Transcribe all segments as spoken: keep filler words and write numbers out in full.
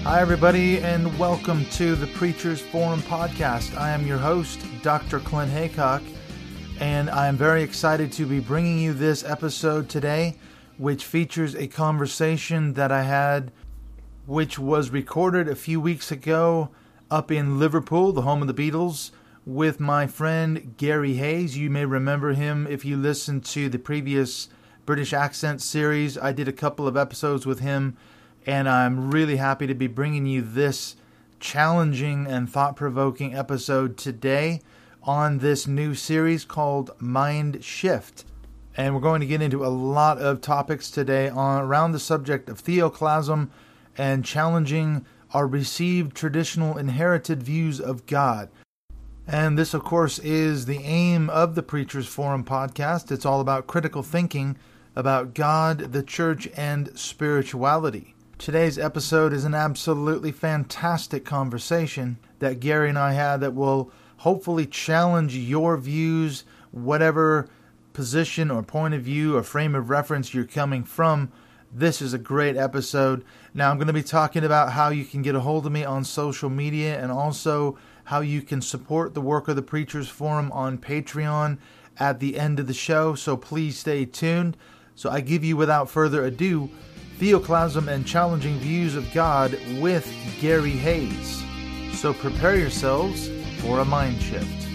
Hi, everybody, and welcome to the Preachers Forum podcast. I am your host, Doctor Clint Haycock, and I am very excited to be bringing you this episode today, which features a conversation that I had, which was recorded a few weeks ago up in Liverpool, the home of the Beatles, with my friend Gary Hayes. You may remember him if you listened to the previous British Accent series. I did a couple of episodes with him, and I'm really happy to be bringing you this challenging and thought-provoking episode today on this new series called Mind Shift. And we're going to get into a lot of topics today on around the subject of theoclasm and challenging our received traditional inherited views of God. And this, of course, is the aim of the Preachers Forum podcast. It's all about critical thinking about God, the church, and spirituality. Today's episode is an absolutely fantastic conversation that Gary and I had that will hopefully challenge your views, whatever position or point of view or frame of reference you're coming from. This is a great episode. Now, I'm going to be talking about how you can get a hold of me on social media and also how you can support the work of the Preachers Forum on Patreon at the end of the show, so please stay tuned. So I give you, without further ado, Theoclasm and Challenging Views of God with Gary Hayes. So prepare yourselves for a mind shift.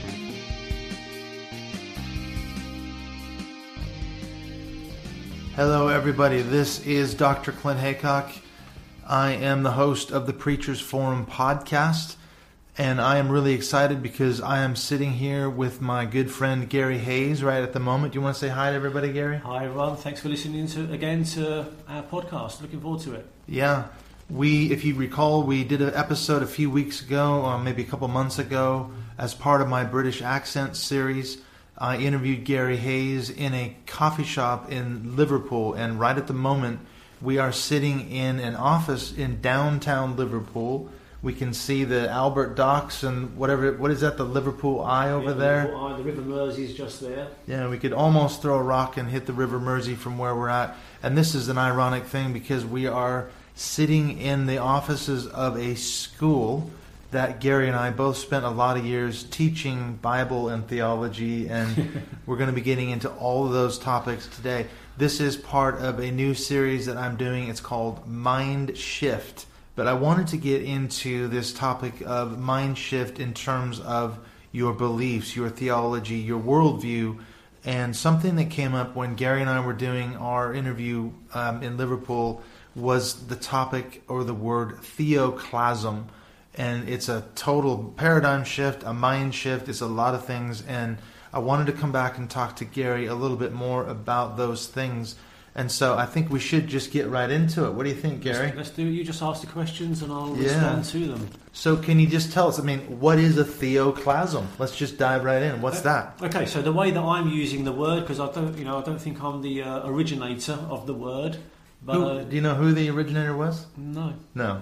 Hello everybody, this is Doctor Clint Haycock. I am the host of the Preachers Forum podcast, and I am really excited because I am sitting here with my good friend Gary Hayes right at the moment. Do you want to say hi to everybody, Gary? Hi everyone, thanks for listening to again to our podcast. Looking forward to it. Yeah, we, if you recall, we did an episode a few weeks ago, or maybe a couple months ago, as part of my British Accent series. I interviewed Gary Hayes in a coffee shop in Liverpool, and right at the moment we are sitting in an office in downtown Liverpool. We can see the Albert Docks and whatever, what is that, the Liverpool Eye over yeah, the there? Liverpool Eye, the River Mersey is just there. Yeah, we could almost throw a rock and hit the River Mersey from where we're at. And this is an ironic thing because we are sitting in the offices of a school that Gary and I both spent a lot of years teaching Bible and theology, and we're going to be getting into all of those topics today. This is part of a new series that I'm doing. It's called Mind Shift. But I wanted to get into this topic of mind shift in terms of your beliefs, your theology, your worldview, and something that came up when Gary and I were doing our interview um, in Liverpool was the topic or the word theoclasm. And it's a total paradigm shift, a mind shift. It's a lot of things. And I wanted to come back and talk to Gary a little bit more about those things. And so I think we should just get right into it. What do you think, Gary? Let's, let's do it. You just ask the questions and I'll yeah. respond to them. So can you just tell us, I mean, what is a theoclasm? Let's just dive right in. What's that? Okay, so the way that I'm using the word, because I don't, you know, I don't think I'm the uh, originator of the word. But who, uh, do you know who the originator was? No. No.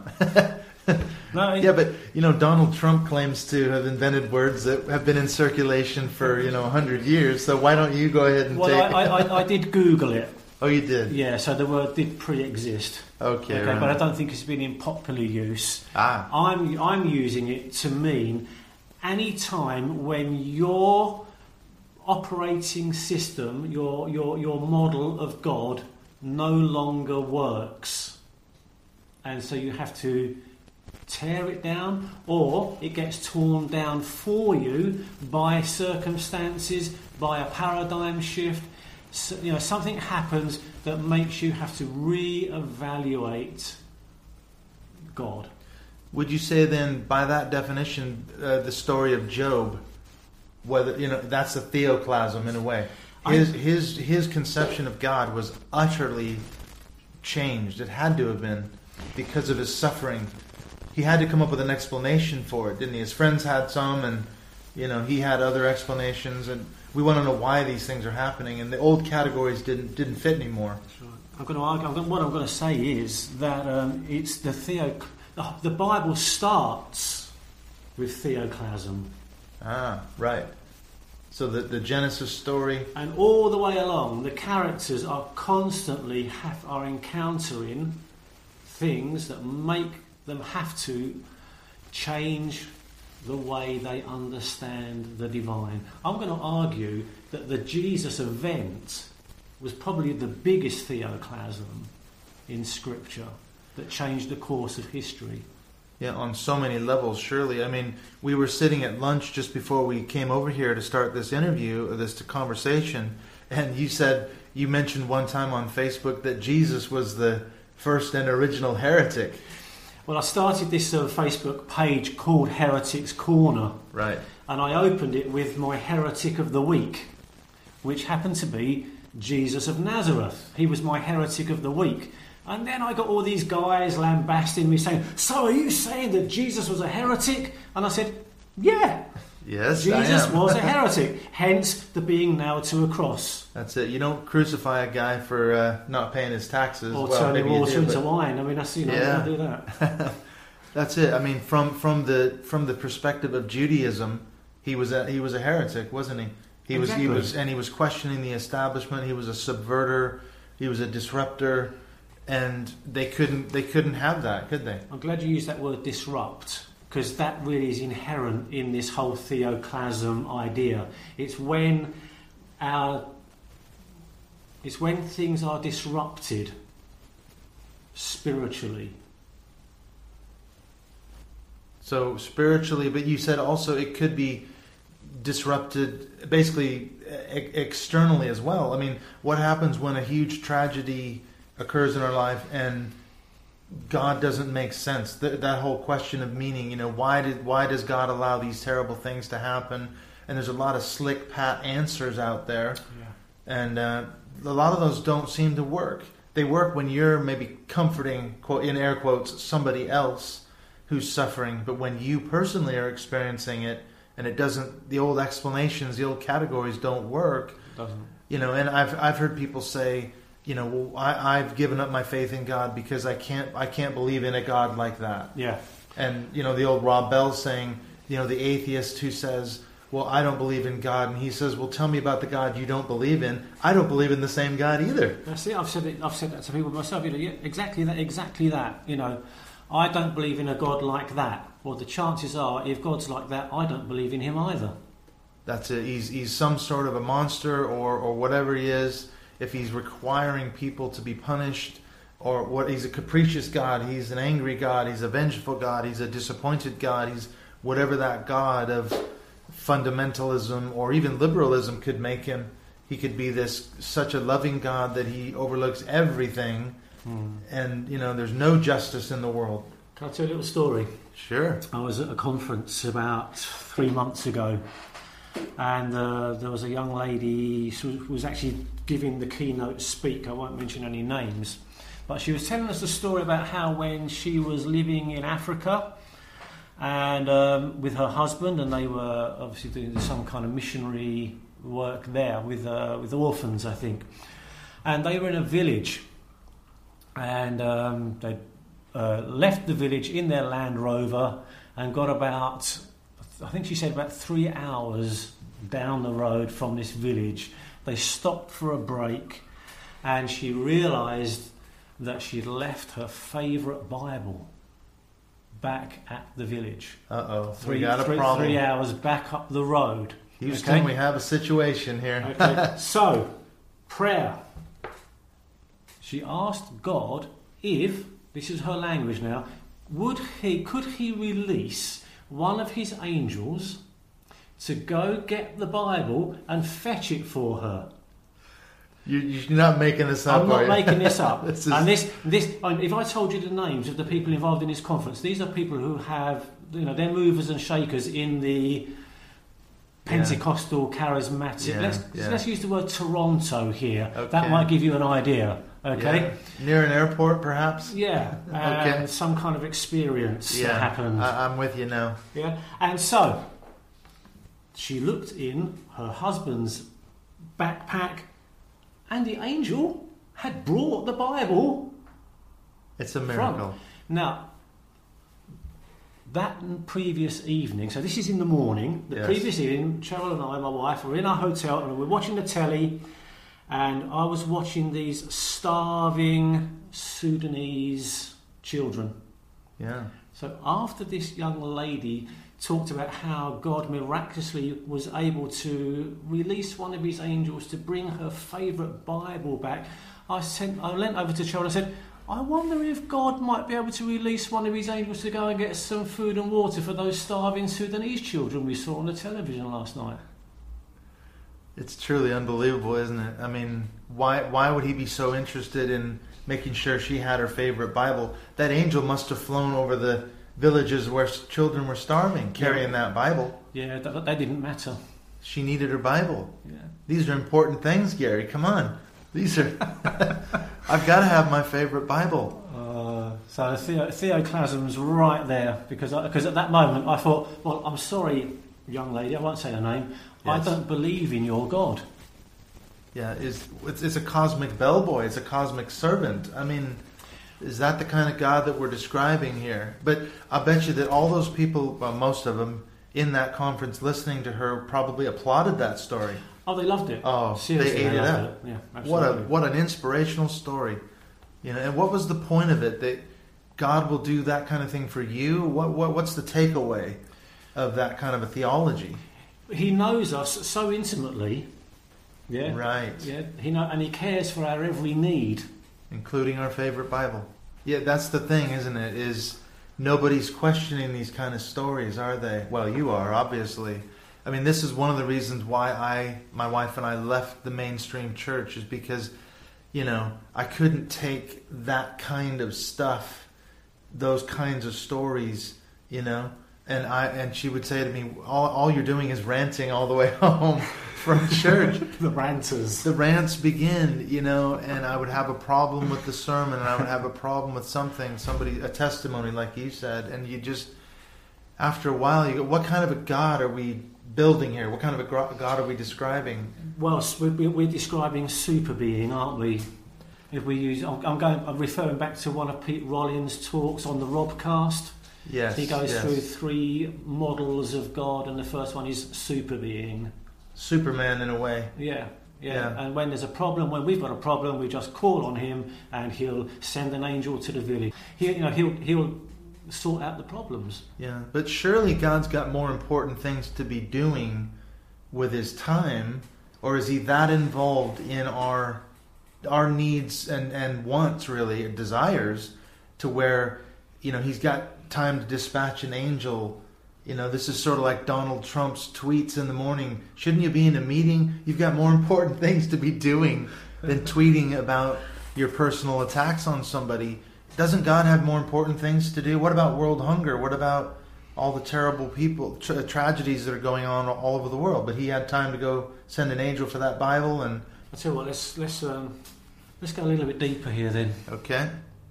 no. Yeah, but you know, Donald Trump claims to have invented words that have been in circulation for you know a hundred years. So why don't you go ahead and well, take? Well, I, I, I did Google it. Oh, you did? Yeah, so the word did pre-exist. Okay, okay right. But I don't think it's been in popular use. Ah. I'm I'm using it to mean any time when your operating system, your your your model of God no longer works. And so you have to tear it down, or it gets torn down for you by circumstances, by a paradigm shift. So, you know, something happens that makes you have to re-evaluate God. Would you say then, by that definition, uh, the story of Job, whether you know that's a theoclasm in a way? His I, his his conception of God was utterly changed. It had to have been because of his suffering. He had to come up with an explanation for it, didn't he? His friends had some, and you know he had other explanations, and we want to know why these things are happening. And the old categories didn't didn't fit anymore. Sure. I'm going to argue. I'm going, what I'm going to say is that um, it's the theo. The Bible starts with theoclasm. Ah, right. So the, the Genesis story. And all the way along, the characters are constantly have, are encountering things that make them have to change the way they understand the divine. I'm going to argue that the Jesus event was probably the biggest theoclasm in Scripture that changed the course of history. Yeah, on so many levels, surely. I mean, we were sitting at lunch just before we came over here to start this interview, or this conversation, and you said, you mentioned one time on Facebook that Jesus was the first and original heretic. Well, I started this uh, Facebook page called Heretics Corner. Right. And I opened it with my heretic of the week, which happened to be Jesus of Nazareth. He was my heretic of the week. And then I got all these guys lambasting me saying, so are you saying that Jesus was a heretic? And I said, yeah. Yes, Jesus I am. was a heretic, hence the being nailed to a cross. That's it. You don't crucify a guy for uh, not paying his taxes. Or well, turning maybe you water do, into but... wine. I mean, that's, you know, Yeah. I do that. That's it. I mean, from from the from the perspective of Judaism, he was a, he was a heretic, wasn't he? He Exactly. was he was and he was questioning the establishment. He was a subverter. He was a disruptor, and they couldn't they couldn't have that, could they? I'm glad you used that word disrupt, because that really is inherent in this whole theoclasm idea. It's when our it's when things are disrupted spiritually. So spiritually, but you said also it could be disrupted basically e- externally as well. I mean, what happens when a huge tragedy occurs in our life and God doesn't make sense? Th- that whole question of meaning, you know, why did why does God allow these terrible things to happen? And there's a lot of slick, pat answers out there, Yeah. and uh, a lot of those don't seem to work. They work when you're maybe comforting, quote, in air quotes, somebody else who's suffering, but when you personally are experiencing it, and it doesn't, the old explanations, the old categories don't work. It doesn't. You know, and I've I've heard people say, you know, well, I, I've given up my faith in God because I can't I can't believe in a God like that. Yeah. And you know, the old Rob Bell saying, you know, the atheist who says, well, I don't believe in God, and he says, well, tell me about the God you don't believe in. I don't believe in the same God either. That's it. I've said it. I've said that to people myself. You know, yeah, exactly that. Exactly that. You know, I don't believe in a God like that. Well, the chances are, if God's like that, I don't believe in him either. That's it. He's he's some sort of a monster, or or whatever he is. If he's requiring people to be punished, or what, he's a capricious God, he's an angry God, he's a vengeful God, he's a disappointed God, he's whatever that God of fundamentalism or even liberalism could make him. He could be this such a loving God that he overlooks everything, hmm. and you know, there's no justice in the world. Can I tell you a little story? Sure. I was at a conference about three months ago, and uh, there was a young lady who was actually giving the keynote speak. I won't mention any names, but she was telling us a story about how when she was living in Africa and um, with her husband, and they were obviously doing some kind of missionary work there with uh, with orphans, I think, and they were in a village, and um, they uh, left the village in their Land Rover and got about, I think she said about three hours down the road from this village. They stopped for a break, and she realised that she'd left her favourite Bible back at the village. Uh-oh, three, we got a three, problem. Three hours back up the road. Houston, okay? we have a situation here. Okay, so, prayer. She asked God if, this is her language now, would he, could he release one of his angels to go get the Bible and fetch it for her? You, you're not making this up, I'm not are you? making this up. this is... And this, this, if I told you the names of the people involved in this conference, these are people who have, you know, they're movers and shakers in the Pentecostal, yeah. charismatic. Yeah, let's yeah. let's use the word Toronto here. Okay. That might give you an idea. Okay. Yeah. Near an airport, perhaps. Yeah. Okay. And some kind of experience yeah. that happened. I, I'm with you now. Yeah. And so she looked in her husband's backpack, and the angel had brought the Bible. It's a miracle. From. Now, that previous evening, so this is in the morning, the yes. previous evening, Cheryl and I, my wife, were in our hotel and we were watching the telly, and I was watching these starving Sudanese children Yeah. So after this young lady talked about how God miraculously was able to release one of his angels to bring her favourite Bible back, I sent, I leant over to Cheryl and I said, I wonder if God might be able to release one of his angels to go and get some food and water for those starving Sudanese children we saw on the television last night. It's truly unbelievable, isn't it? I mean, why why would he be so interested in making sure she had her favorite Bible? That angel must have flown over the villages where children were starving, carrying yeah. that Bible. Yeah, that, that didn't matter. She needed her Bible. Yeah. These are important things, Gary. Come on. These are... I've got to have my favorite Bible. Uh, so Theo, Theoclasm's right there, because I, because at that moment I thought, well, I'm sorry, young lady, I won't say her name, yes. I don't believe in your God. Yeah, it's, it's, it's a cosmic bellboy. It's a cosmic servant. I mean... Is that the kind of God that we're describing here? But I bet you that all those people, well, most of them, in that conference listening to her probably applauded that story. Oh, they loved it. Oh, seriously, they ate they it up. It. Yeah, absolutely. What a what an inspirational story. You know, and what was the point of it? That God will do that kind of thing for you? What what what's the takeaway of that kind of a theology? He knows us so intimately. Yeah. Right. Yeah. He know, and he cares for our every need. Including our favorite Bible. Yeah, that's the thing, isn't it? Is nobody's questioning these kind of stories, are they? Well, you are, obviously. I mean, this is one of the reasons why I, my wife and I left the mainstream church, is because, you know, I couldn't take that kind of stuff, those kinds of stories, you know. And I and she would say to me, all, all you're doing is ranting all the way home from church. The ranters. The rants begin, you know, and I would have a problem with the sermon, and I would have a problem with something, somebody, a testimony like you said, and you just, after a while, you go, what kind of a God are we building here? What kind of a God are we describing? Well, we're describing super being, aren't we? If we use, I'm going, I'm referring back to one of Pete Rollins' talks on the Robcast. Yes, he goes yes. through three models of God, and the first one is super being. Superman in a way. Yeah, yeah, yeah. And when there's a problem, when we've got a problem, we just call on him, and he'll send an angel to the village. He, you know, he'll he'll sort out the problems. Yeah, but surely God's got more important things to be doing with His time, or is He that involved in our our needs and and wants, really, desires, to where, you know, He's got time to dispatch an angel? You know, this is sort of like Donald Trump's tweets in the morning. Shouldn't you be in a meeting? You've got more important things to be doing than tweeting about your personal attacks on somebody. Doesn't God have more important things to do? What about world hunger? What about all the terrible people, tra- tragedies that are going on all over the world? But He had time to go send an angel for that Bible. And I tell you what, let's let's um, let's go a little bit deeper here then. Okay.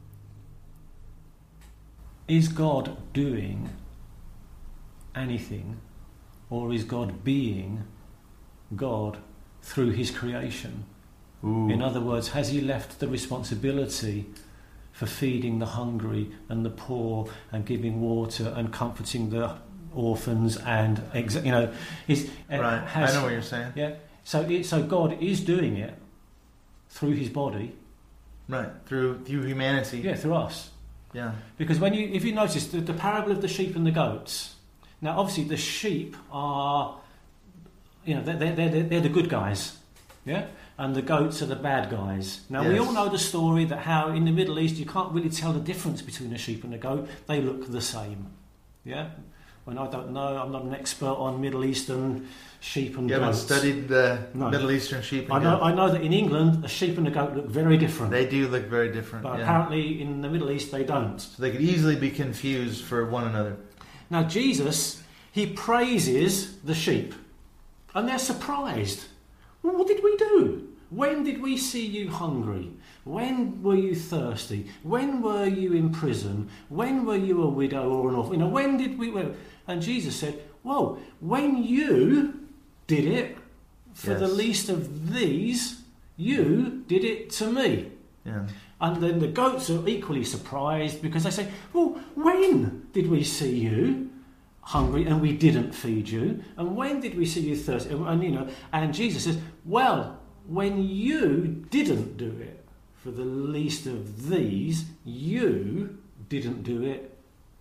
Is God doing anything, or is God being God through His creation? Ooh. In other words, has He left the responsibility for feeding the hungry and the poor and giving water and comforting the orphans and exa- you know, is right? Has, I know what you're saying. Yeah. So, it, so God is doing it through His body, right? Through through humanity. Yeah, through us. Yeah. Because when you, if you notice the, the parable of the sheep and the goats. Now, obviously, the sheep are, you know, they're, they're, they're the good guys, yeah? And the goats are the bad guys. Now, yes. We all know the story that how in the Middle East you can't really tell the difference between a sheep and a goat. They look the same, yeah? When I don't know, I'm not an expert on Middle Eastern sheep and you goats. You haven't studied the no. Middle Eastern sheep and I know, goat? I know that in England, a sheep and a goat look very different. They do look very different, But yeah. apparently in the Middle East, they don't. So they could easily be confused for one another. Now, Jesus, He praises the sheep, and they're surprised. Well, what did we do? When did we see you hungry? When were you thirsty? When were you in prison? When were you a widow or an orphan? You know, when did we... And Jesus said, well, when you did it for yes. the least of these, you did it to me. Yeah. And then the goats are equally surprised because they say, well, when did we see you hungry and we didn't feed you? And when did we see you thirsty? And, and you know, and Jesus says, well, when you didn't do it for the least of these, you didn't do it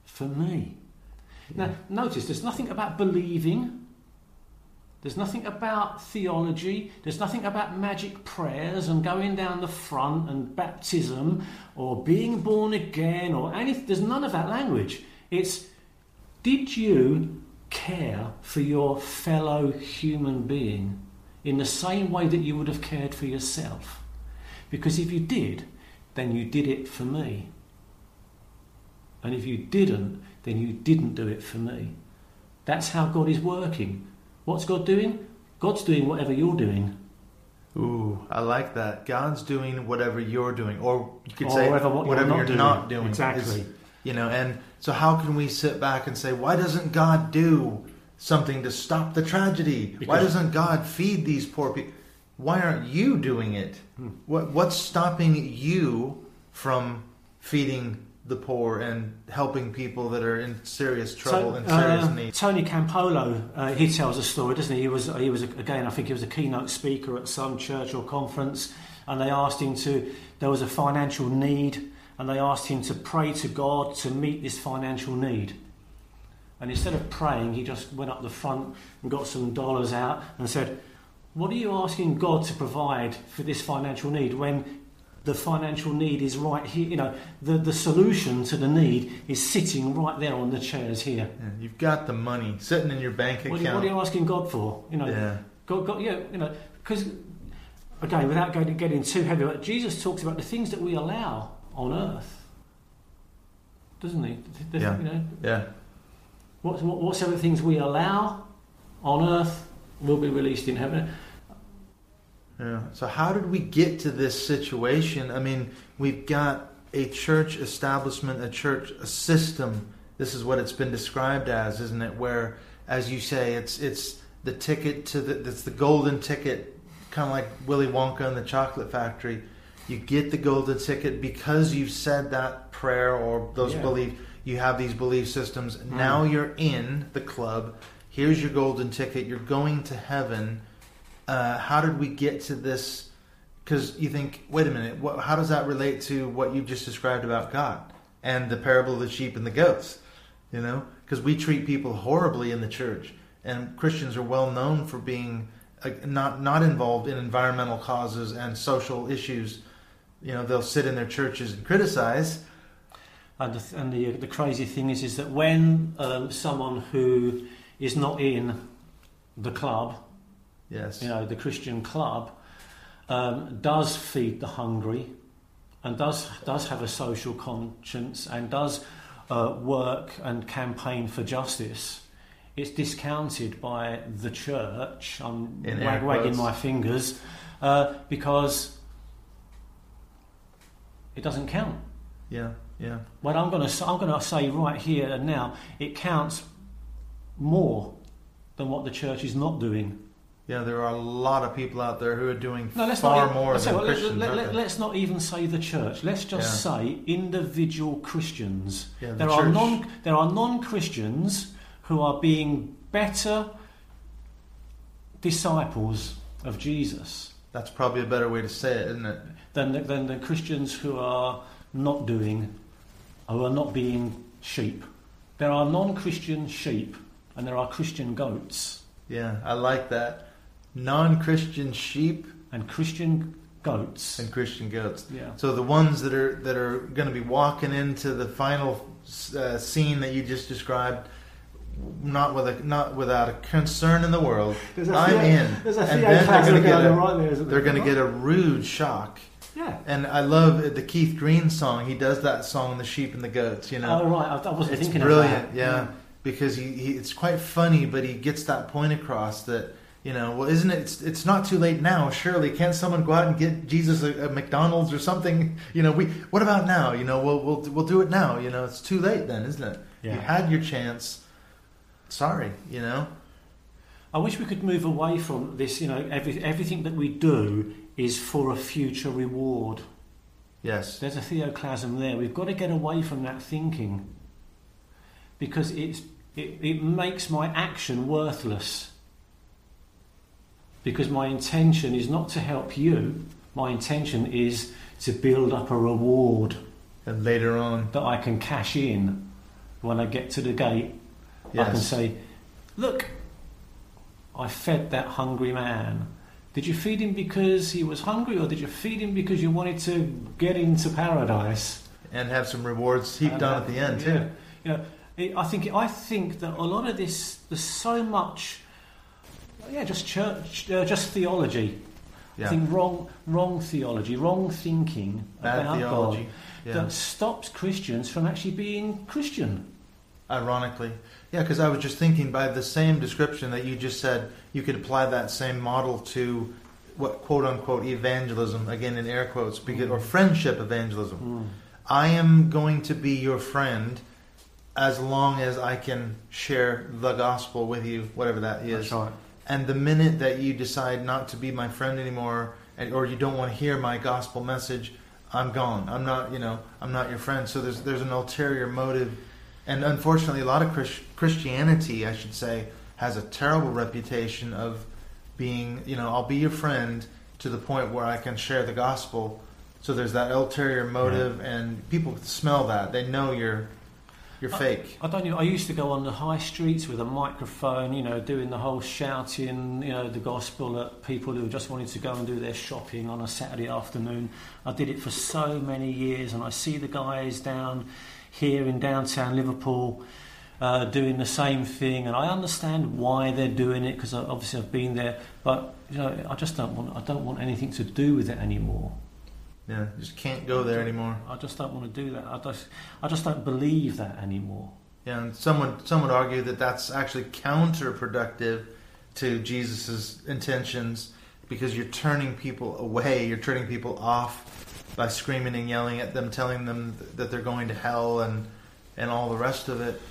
for me. Now, notice there's nothing about believing. There's nothing about theology. There's nothing about magic prayers and going down the front and baptism or being born again or anything. There's none of that language. It's, did you care for your fellow human being in the same way that you would have cared for yourself? Because if you did, then you did it for me. And if you didn't, then you didn't do it for me. That's how God is working. What's God doing? God's doing whatever you're doing. Ooh, I like that. God's doing whatever you're doing. Or you could Or say whatever, what whatever you're, not, you're doing. not doing. Exactly. Is, you know, and so how can we sit back and say, why doesn't God do something to stop the tragedy? Because, why doesn't God feed these poor people? Why aren't you doing it? Hmm. What What's stopping you from feeding the poor and helping people that are in serious trouble so, and serious uh, need? Tony Campolo, uh, he tells a story, doesn't he? He was, he was again, I think he was a keynote speaker at some church or conference, and they asked him to, there was a financial need, and they asked him to pray to God to meet this financial need. And instead of praying, he just went up the front and got some dollars out and said, what are you asking God to provide for this financial need when the financial need is right here? You know, the, the solution to the need is sitting right there on the chairs here. Yeah, you've got the money sitting in your bank account. What are, you, what are you asking God for? You know, yeah. God, God, yeah, you know, because again, without going getting too heavy, but Jesus talks about the things that we allow on earth, doesn't he? The, yeah. You know, yeah. What, what, whatsoever things we allow on earth will be released in heaven. Yeah. So how did we get to this situation? I mean, we've got a church establishment, a church a system. This is what it's been described as, isn't it? Where, as you say, it's it's the ticket to the it's the golden ticket, kind of like Willy Wonka and the Chocolate Factory. You get the golden ticket because you've said that prayer or those yeah. beliefs. You have these belief systems. Mm. Now you're in the club. Here's your golden ticket. You're going to heaven. Uh, how did we get to this? Because you think, wait a minute, what, how does that relate to what you just described about God and the parable of the sheep and the goats? You know, because we treat people horribly in the church, and Christians are well known for being uh, not not involved in environmental causes and social issues. You know, they'll sit in their churches and criticize. And the, and the, the crazy thing is, is that when um, someone who is not in the club, yes, you know, the Christian club, um, does feed the hungry, and does does have a social conscience, and does uh, work and campaign for justice, it's discounted by the church. I'm wag, wagging my fingers uh, because it doesn't count. Yeah, yeah. Well, I'm going to I'm going to say right here and now, it counts more than what the church is not doing. Yeah, there are a lot of people out there who are doing no, let's far not, more let's than say, Christians. Let, let, let's not even say the church. Let's just yeah. say individual Christians. Yeah, the there church. are non there are non-Christians who are being better disciples of Jesus. That's probably a better way to say it, isn't it? Than the, than the Christians who are not doing, who are not being sheep. There are non-Christian sheep and there are Christian goats. Yeah, I like that. Non-Christian sheep and Christian goats and Christian goats. Yeah. So the ones that are that are going to be walking into the final uh, scene that you just described, not with a not without a concern in the world. There's a I'm Theo, in, there's a and Theo then they're going to get a, right there, isn't they're there? going to get a rude shock. Yeah. And I love the Keith Green song. He does that song, "The Sheep and the Goats." You know. Oh right, I, I wasn't it's thinking brilliant, of that. Yeah, yeah. Because he, he it's quite funny, but he gets that point across that. You know, well, isn't it? It's, it's not too late now. Surely, can't someone go out and get Jesus a, a McDonald's or something? You know, we. What about now? You know, we'll we'll we'll do it now. You know, it's too late then, isn't it? Yeah. You had your chance. Sorry, you know. I wish we could move away from this. You know, every, everything that we do is for a future reward. Yes. There's a theoclasm there. We've got to get away from that thinking because it's it, it makes my action worthless. Because my intention is not to help you. My intention is to build up a reward. And later on, that I can cash in when I get to the gate, yes. I can say, look, I fed that hungry man. Did you feed him because he was hungry, or did you feed him because you wanted to get into paradise? And have some rewards heaped on at the end, yeah, too. You know, it, I think I think that a lot of this, there's so much, yeah, just church, uh, just theology. Yeah. I think wrong, wrong theology, wrong thinking Bad about theology. God yeah. that stops Christians from actually being Christian. Ironically. Yeah, because I was just thinking, by the same description that you just said, you could apply that same model to what quote-unquote evangelism, again in air quotes, because, mm. or friendship evangelism. Mm. I am going to be your friend as long as I can share the gospel with you, whatever that is. That's right. And the minute that you decide not to be my friend anymore, and, or you don't want to hear my gospel message, I'm gone. I'm not, you know, I'm not your friend. So there's there's an ulterior motive. And unfortunately, a lot of Christ- Christianity, I should say, has a terrible reputation of being, you know, I'll be your friend to the point where I can share the gospel. So there's that ulterior motive, yeah. and people smell that. They know you're you're I, fake. I don't know. I used to go on the high streets with a microphone, you know, doing the whole shouting, you know, the gospel at people who just wanted to go and do their shopping on a Saturday afternoon. I did it for so many years, and I see the guys down here in downtown Liverpool uh, doing the same thing, and I understand why they're doing it, because obviously I've been there, but you know, I just don't want I don't want anything to do with it anymore. Yeah, you just can't go there anymore. I just don't want to do that. I just I just don't believe that anymore. Yeah, and someone some would argue that that's actually counterproductive to Jesus's intentions, because you're turning people away, you're turning people off by screaming and yelling at them, telling them that they're going to hell and and all the rest of it.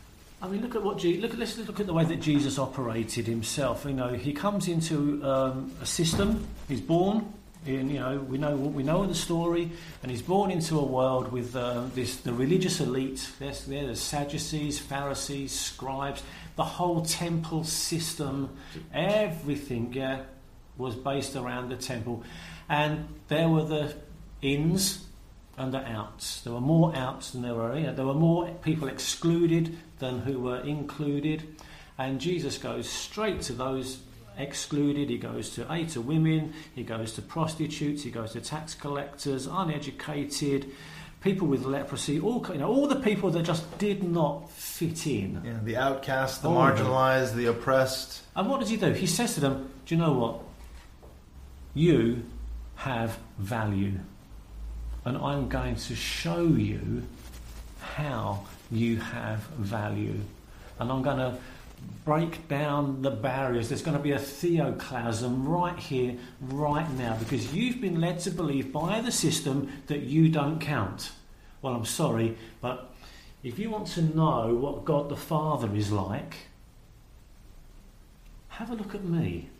I mean, look at what Je- look. Let's look at the way that Jesus operated himself. You know, he comes into um, a system. He's born in. You know, we know we know the story, and he's born into a world with uh, this the religious elite. There's there's Sadducees, Pharisees, scribes. The whole temple system, everything, yeah, was based around the temple, and there were the ins and the outs. There were more outs than there were in. There were more people excluded than who were included. And Jesus goes straight to those excluded. He goes to A, to women. He goes to prostitutes. He goes to tax collectors, uneducated, people with leprosy. All you know, all the people that just did not fit in. Yeah, the outcast, the all marginalized, the oppressed. And what does he do? He says to them, "Do you know what? You have value. And I'm going to show you how you have value. And I'm going to break down the barriers. There's going to be a theoclasm right here, right now, because you've been led to believe by the system that you don't count. Well, I'm sorry, but if you want to know what God the Father is like, have a look at me."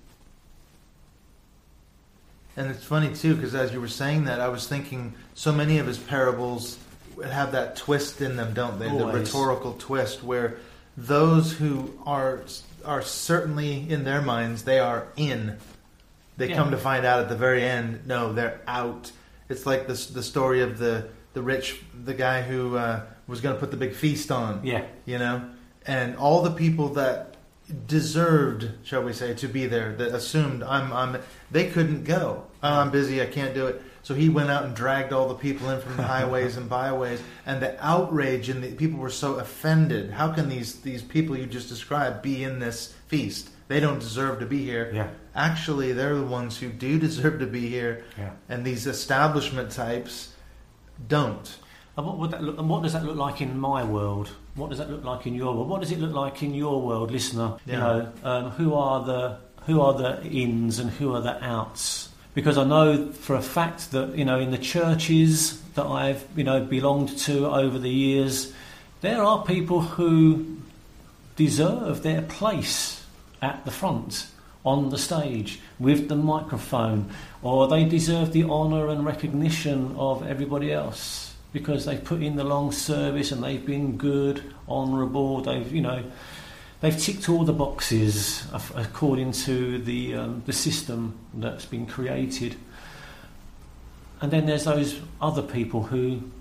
And it's funny, too, because as you were saying that, I was thinking so many of his parables have that twist in them, don't they? Always. The rhetorical twist where those who are are certainly, in their minds, they are in. They yeah. come to find out at the very end, no, they're out. It's like this, the story of the, the rich, the guy who uh, was going to put the big feast on. Yeah. You know? And all the people that deserved, shall we say, to be there, that assumed I'm, I'm, they couldn't go. Oh, I'm busy, I can't do it. So he went out and dragged all the people in from the highways and byways, and the outrage, and the people were so offended. How can these these people you just described be in this feast? They don't deserve to be here. Yeah. Actually, they're the ones who do deserve to be here, yeah. and these establishment types don't. And what would that look? And what does that look like in my world? What does that look like in your world? What does it look like in your world, listener? Yeah. You know, um, who are the who are the ins and who are the outs? Because I know for a fact that, you know, in the churches that I've, you know, belonged to over the years, there are people who deserve their place at the front, on the stage, with the microphone, or they deserve the honour and recognition of everybody else because they've put in the long service and they've been good, honourable, they've, you know, they've ticked all the boxes according to the um, the system that's been created. And then there's those other people who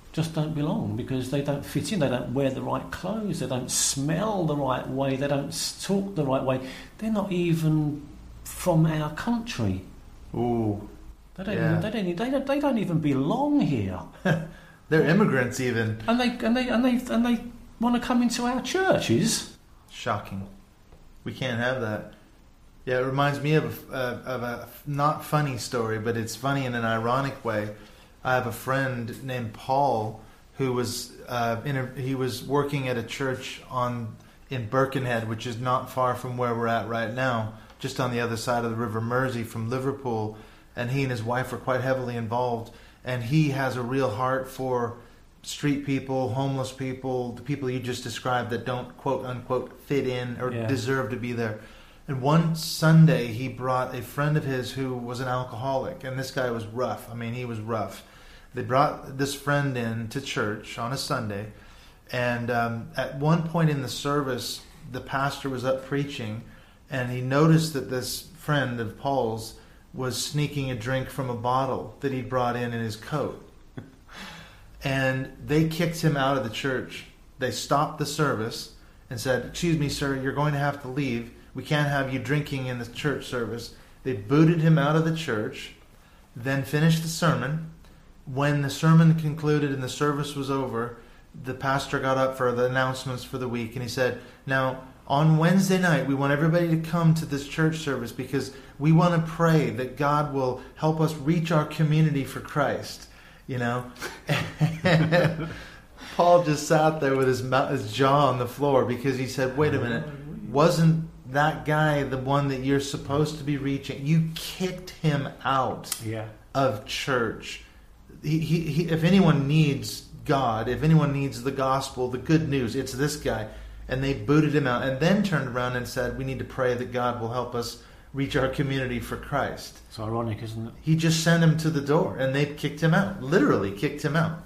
just don't belong because they don't fit in. They don't wear the right clothes. They don't smell the right way. They don't talk the right way. They're not even from our country. Ooh, they don't. Yeah. Even, they don't. They don't. They don't even belong here. They're immigrants, even. And they and they and they and they want to come into our churches. Shocking. We can't have that. Yeah, it reminds me of a, uh, of a not funny story, but it's funny in an ironic way. I have a friend named Paul who was uh, in a, he was working at a church on in Birkenhead, which is not far from where we're at right now, just on the other side of the River Mersey from Liverpool. And he and his wife are quite heavily involved. And he has a real heart for street people, homeless people, the people you just described that don't quote unquote fit in or Yeah. deserve to be there. And one Sunday, he brought a friend of his who was an alcoholic, and this guy was rough. I mean, he was rough. They brought this friend in to church on a Sunday, and um, at one point in the service, the pastor was up preaching, and he noticed that this friend of Paul's was sneaking a drink from a bottle that he brought in in his coat. And they kicked him out of the church. They stopped the service and said, "Excuse me, sir, you're going to have to leave. We can't have you drinking in the church service." They booted him out of the church, then finished the sermon. When the sermon concluded and the service was over, the pastor got up for the announcements for the week, and he said, "Now, on Wednesday night, we want everybody to come to this church service because we want to pray that God will help us reach our community for Christ." You know? Paul just sat there with his, mouth, his jaw on the floor because he said, "Wait a minute, wasn't that guy the one that you're supposed to be reaching? You kicked him out Yeah. of church." He, he, he, if anyone needs God, if anyone needs the gospel, the good news, it's this guy. And they booted him out and then turned around and said, "We need to pray that God will help us reach our community for Christ." It's ironic, isn't it? He just sent him to the door and they kicked him out. Literally kicked him out.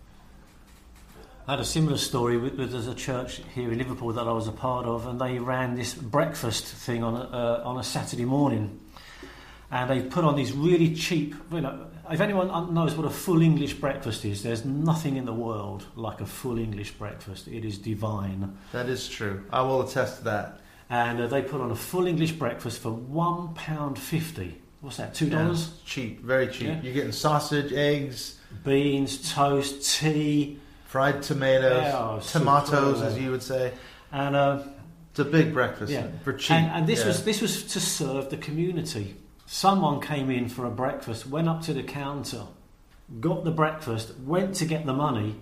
I had a similar story with, with there's a church here in Liverpool that I was a part of, and they ran this breakfast thing on a, uh, on a Saturday morning, and they put on these really cheap. You know, if anyone knows what a full English breakfast is, there's nothing in the world like a full English breakfast. It is divine. That is true. I will attest to that. And uh, they put on a full English breakfast for one pound fifty. What's that? Two dollars? Yeah, cheap, very cheap. Yeah. You're getting sausage, eggs, beans, toast, tea, fried tomatoes, Yeah, oh, tomatoes, super. as you would say. and uh, It's a big breakfast yeah, for cheap. And, and this Yeah. was this was to serve the community. Someone came in for a breakfast, went up to the counter, got the breakfast, went to get the money.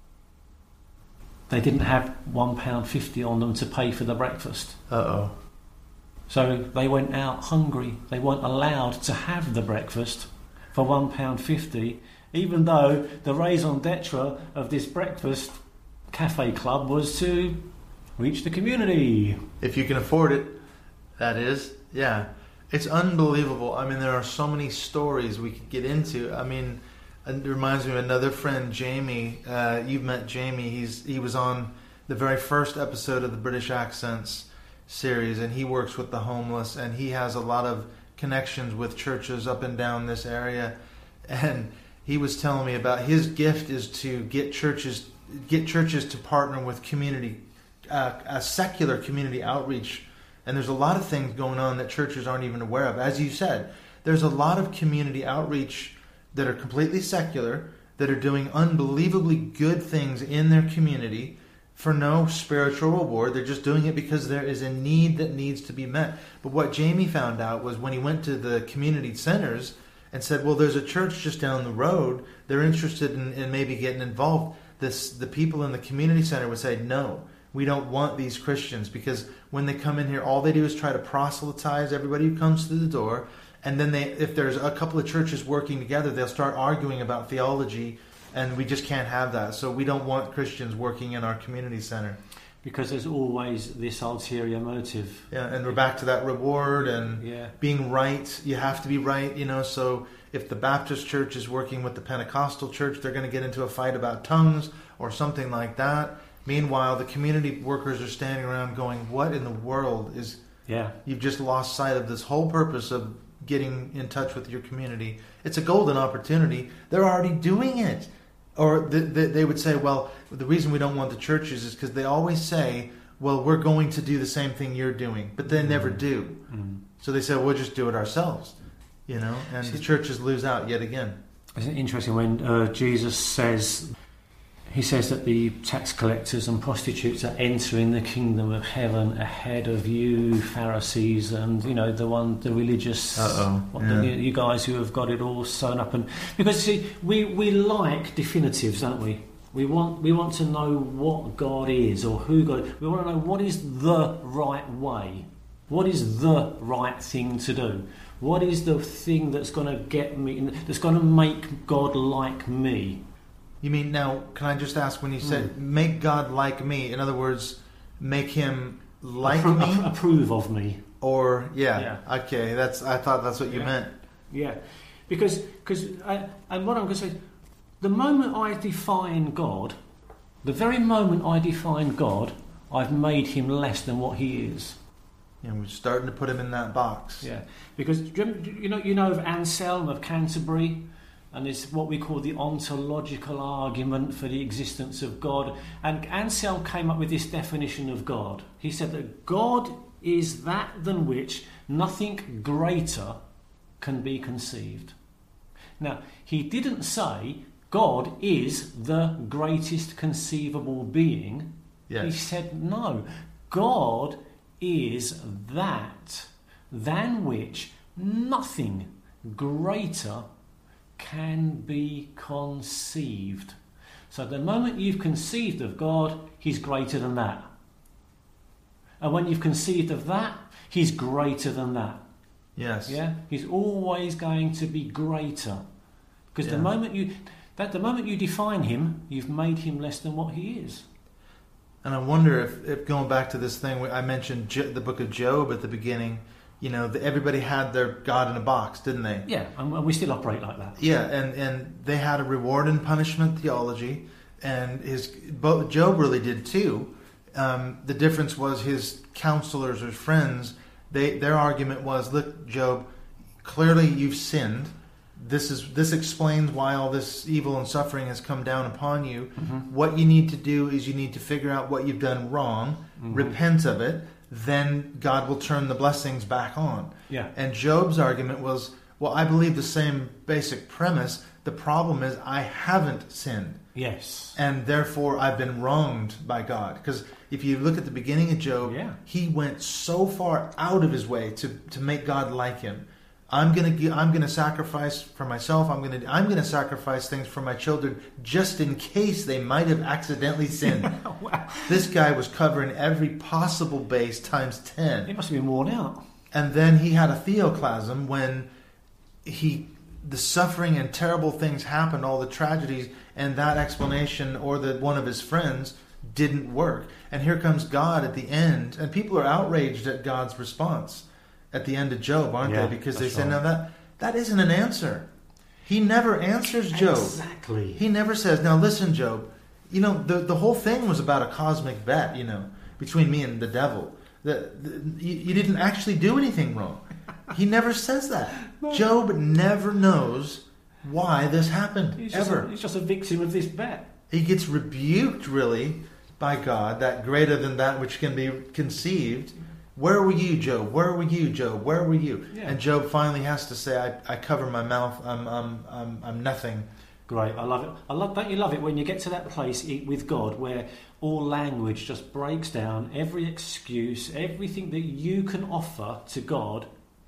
They didn't have one pound fifty on them to pay for the breakfast. Uh-oh. So they went out hungry. They weren't allowed to have the breakfast for one pound fifty, even though the raison d'etre of this breakfast cafe club was to reach the community. If you can afford it, that is. Yeah. It's unbelievable. I mean, there are so many stories we could get into. I mean, it reminds me of another friend, Jamie. Uh, you've met Jamie. He's He was on the very first episode of the British Accents series, and he works with the homeless, and he has a lot of connections with churches up and down this area. And he was telling me about his gift is to get churches get churches to partner with community, uh, a secular community outreach. And there's a lot of things going on that churches aren't even aware of. As you said, there's a lot of community outreach that are completely secular, that are doing unbelievably good things in their community for no spiritual reward. They're just doing it because there is a need that needs to be met. But what Jamie found out was when he went to the community centers and said, well, there's a church just down the road, they're interested in, in maybe getting involved. This, the people in the community center would say, no, we don't want these Christians, because when they come in here, all they do is try to proselytize everybody who comes through the door. And then they, if there's a couple of churches working together, they'll start arguing about theology, and we just can't have that. So we don't want Christians working in our community center. Because there's always this ulterior motive. Yeah, and we're back to that reward and Yeah. being right. You have to be right, you know. So if the Baptist church is working with the Pentecostal church, they're going to get into a fight about tongues or something like that. Meanwhile, the community workers are standing around going, what in the world is... Yeah. You've just lost sight of this whole purpose of getting in touch with your community. It's a golden opportunity. They're already doing it. Or the, the, they would say, well, the reason we don't want the churches is because they always say, well, we're going to do the same thing you're doing, but they mm. never do. Mm. So they say, well, we'll just do it ourselves, you know, and See, the churches lose out yet again. Isn't it interesting when uh, Jesus says, he says that the tax collectors and prostitutes are entering the kingdom of heaven ahead of you, Pharisees, and you know the one, the religious, Uh-oh. Yeah. the, you guys who have got it all sewn up. And because see, we we like definitives, don't we? We want we want to know what God is or who God is. We want to know what is the right way, what is the right thing to do, what is the thing that's going to get me, that's going to make God like me. You mean, now, can I just ask, when you said, mm. make God like me, in other words, make him like Appro- me? Approve of me. Or, yeah, yeah. okay, that's. I thought that's what you yeah. meant. Yeah, because, because I, and what I'm going to say, the moment I define God, the very moment I define God, I've made him less than what he is. Yeah, we're starting to put him in that box. Yeah, because, you know, you know of Anselm of Canterbury? And it's what we call the ontological argument for the existence of God. And Anselm came up with this definition of God. He said that God is that than which nothing greater can be conceived. Now, he didn't say God is the greatest conceivable being. Yes. He said no. God is that than which nothing greater can be conceived. So the moment you've conceived of God, he's greater than that. And when you've conceived of that, he's greater than that. Yes. Yeah? He's always going to be greater. Because yeah. the moment you that the moment you define him, you've made him less than what he is. And I wonder if, if going back to this thing, I mentioned Jo- the book of Job at the beginning. You know, the, everybody had their God in a box, didn't they? Yeah, and, and we still operate like that. Yeah, and, and they had a reward and punishment theology, and his both Job really did too. Um, the difference was his counselors or friends, they their argument was, look, Job, clearly you've sinned. This is this explains why all this evil and suffering has come down upon you. Mm-hmm. What you need to do is you need to figure out what you've done wrong, mm-hmm. repent of it, then God will turn the blessings back on. Yeah. And Job's argument was, well, I believe the same basic premise. The problem is I haven't sinned. Yes. And therefore I've been wronged by God. Because if you look at the beginning of Job, yeah. he went so far out of his way to, to make God like him. I'm gonna I'm gonna sacrifice for myself. I'm gonna I'm gonna sacrifice things for my children just in case they might have accidentally sinned. Wow. This guy was covering every possible base times ten. He must have been worn out. And then he had a theoclasm when he the suffering and terrible things happened, all the tragedies, and that explanation or the one of his friends didn't work. And here comes God at the end, and people are outraged at God's response at the end of Job, aren't yeah, they? Because they say, right. no, that that isn't an answer. He never answers Job. Exactly. He never says, now listen, Job, you know, the, the whole thing was about a cosmic bet, you know, between me and the devil. The, the, you, you didn't actually do anything wrong. He never says that. No. Job never knows why this happened, he's ever. Just a, he's just a victim of this bet. He gets rebuked, really, by God, that greater than that which can be conceived. Where were you, Job? Where were you, Job? Where were you? Yeah. And Job finally has to say, I, I cover my mouth. I'm, I'm, I'm, I'm nothing. Great. I love it. I love. Don't you love it when you get to that place with God where all language just breaks down, every excuse, everything that you can offer to God.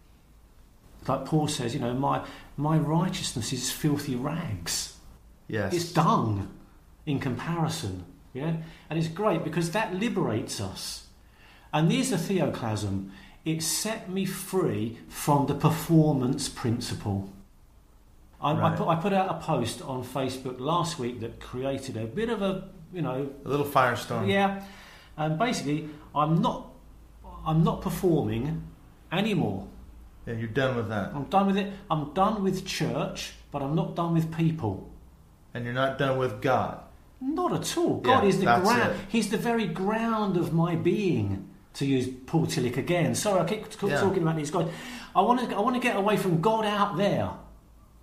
Like Paul says, you know, my my righteousness is filthy rags. Yes. It's dung in comparison. Yeah? And it's great because that liberates us. And there's the theoclasm. It set me free from the performance principle. I, right. I, put, I put out a post on Facebook last week that created a bit of a, you know... A little firestorm. Yeah. And basically, I'm not, I'm not performing anymore. Yeah, you're done with that. I'm done with it. I'm done with church, but I'm not done with people. And you're not done with God. Not at all. God yeah, is the ground. It. He's the very ground of my being. To use Paul Tillich again. Sorry, I keep t- yeah. talking about these guys. I want to. I want to get away from God out there.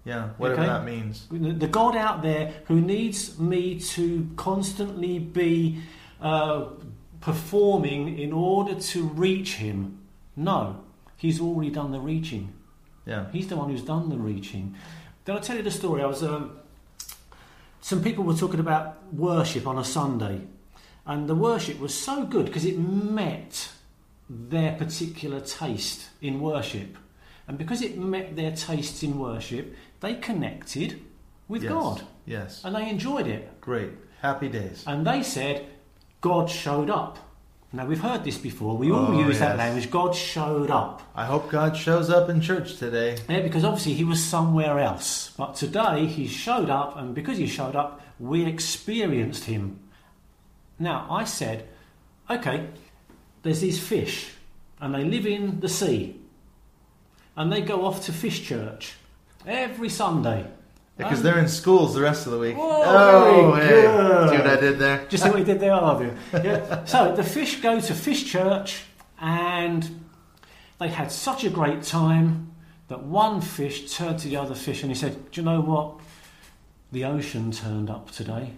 Yeah, whatever Okay? that means. The the God out there who needs me to constantly be uh, performing in order to reach him. No, he's already done the reaching. Yeah. He's the one who's done the reaching. Did I tell you the story? I was um, some people were talking about worship on a Sunday, and the worship was so good because it met their particular taste in worship, and because it met their tastes in worship, they connected with Yes. God, Yes. and they enjoyed it. Great. Happy days. And they said, God showed up. Now, we've heard this before. We all Oh, use that yes. language. God showed up. I hope God shows up in church today. Yeah, because obviously he was somewhere else. But today he showed up, and because he showed up, we experienced him. Now, I said, okay, there's these fish, and they live in the sea. And they go off to fish church every Sunday. Because Um, they're in schools the rest of the week. Oh, very hey. good. See what I did there? Just see what we did there, are you? Yeah. So the fish go to fish church, and they had such a great time that one fish turned to the other fish and he said, do you know what? The ocean turned up today.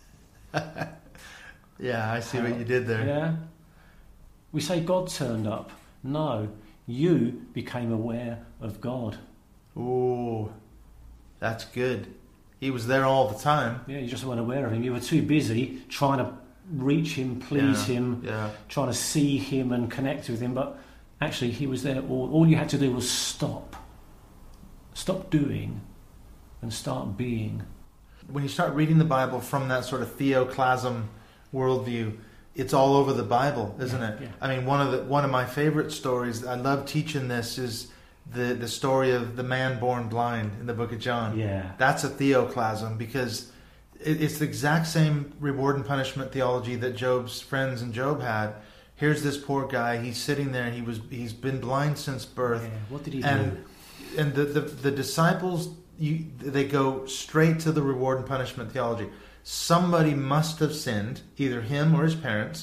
Yeah, I see what you did there. Yeah. We say God turned up. No, you became aware of God. Ooh, that's good. He was there all the time. Yeah, you just weren't aware of him. You were too busy trying to reach him, please Yeah, him, yeah. trying to see him and connect with him. But actually, he was there. All, all you had to do was stop. Stop doing and start being. When you start reading the Bible from that sort of theoclasm worldview, it's all over the Bible, isn't Yeah, it? yeah. I mean, one of the one of my favorite stories, I love teaching this, is the, the story of the man born blind in the book of John. Yeah. That's a theoclasm because it, it's the exact same reward and punishment theology that Job's friends and Job had. Here's this poor guy, he's sitting there and he was he's been blind since birth. Yeah. What did he and do? and the, the, the disciples, you, they go straight to the reward and punishment theology. Somebody must have sinned, either him or his parents,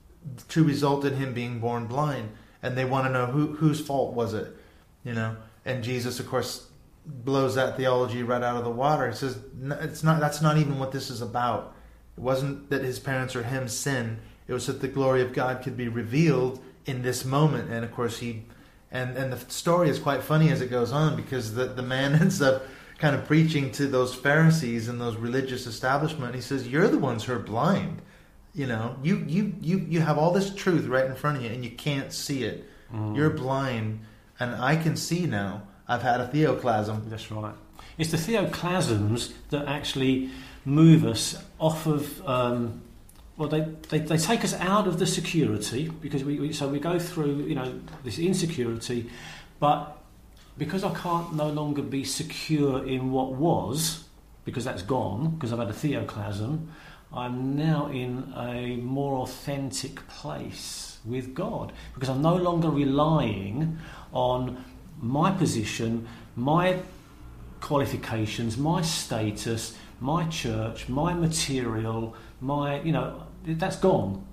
to result in him being born blind. And they want to know who whose fault was it, you know. And Jesus, of course, blows that theology right out of the water. He says, "No, it's not. That's not even what this is about. It wasn't that his parents or him sinned. It was that the glory of God could be revealed in this moment." And of course, he, and and the story is quite funny as it goes on because the the man ends up kind of preaching to those Pharisees and those religious establishment. He says, "You're the ones who are blind. You know, you you you you have all this truth right in front of you, and you can't see it. Mm. You're blind, and I can see now. I've had a theoclasm." That's right. It's the theoclasms that actually move us off of. Um, well, they, they they take us out of the security because we, we so we go through you know this insecurity, but because I can't no longer be secure in what was, because that's gone, because I've had a theoclasm, I'm now in a more authentic place with God, because I'm no longer relying on my position, my qualifications, my status, my church, my material, my, you know, that's gone.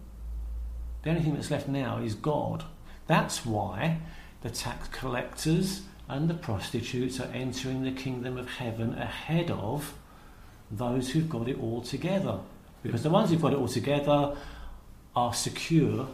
The only thing that's left now is God. That's why the tax collectors and the prostitutes are entering the kingdom of heaven ahead of those who've got it all together. Because the ones who've got it all together are secure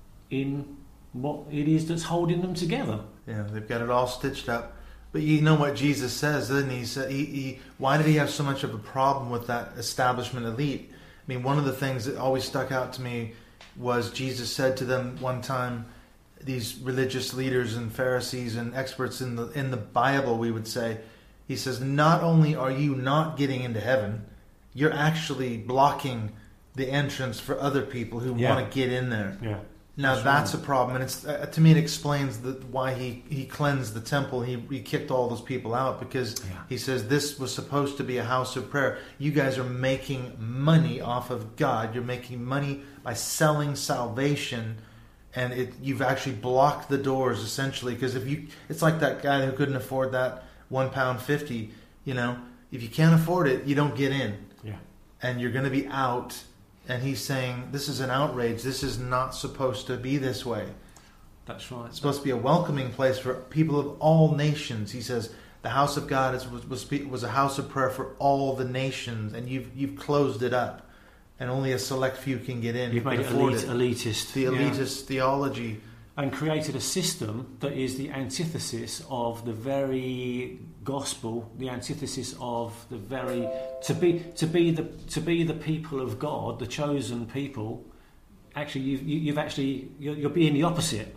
in what it is that's holding them together. Yeah, they've got it all stitched up. But you know what Jesus says, doesn't he? He said, he, he, why did he have so much of a problem with that establishment elite? I mean, one of the things that always stuck out to me was Jesus said to them one time, these religious leaders and Pharisees and experts in the in the Bible, we would say, he says, not only are you not getting into heaven, you're actually blocking the entrance for other people who Yeah. want to get in there. Yeah. Now That's that's, right. a problem, and it's uh, to me it explains the, why he, he cleansed the temple. He he kicked all those people out because Yeah. he says this was supposed to be a house of prayer. You guys are making money off of God. You're making money by selling salvation, and it you've actually blocked the doors essentially. Because if you, it's like that guy who couldn't afford that one pound fifty. You know, if you can't afford it, you don't get in, Yeah. and you're going to be out. And he's saying, this is an outrage. This is not supposed to be this way. That's right. It's supposed to be a welcoming place for people of all nations. He says, the house of God is, was, was was a house of prayer for all the nations, and you've you've closed it up, and only a select few can get in. You've made it, elite, it elitist. The elitist yeah. theology. And created a system that is the antithesis of the very gospel, the antithesis of the very to be to be the to be the people of God, the chosen people. Actually, you've you've actually you're, you're being the opposite.